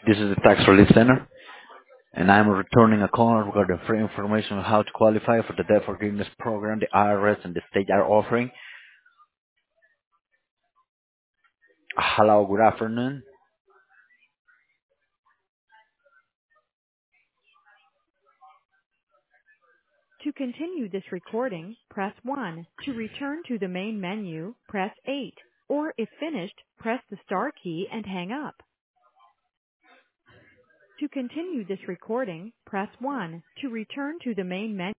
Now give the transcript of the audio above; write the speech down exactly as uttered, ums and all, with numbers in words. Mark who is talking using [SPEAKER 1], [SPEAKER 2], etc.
[SPEAKER 1] This is the Tax Relief Center, and I'm returning a call regarding free information on how to qualify for the debt forgiveness program the I R S and the state are offering. Hello, good afternoon.
[SPEAKER 2] To continue this recording, press one. To return to the main menu, press eight. Or if finished, press the star key and hang up. To continue this recording, press one. To return to the main menu,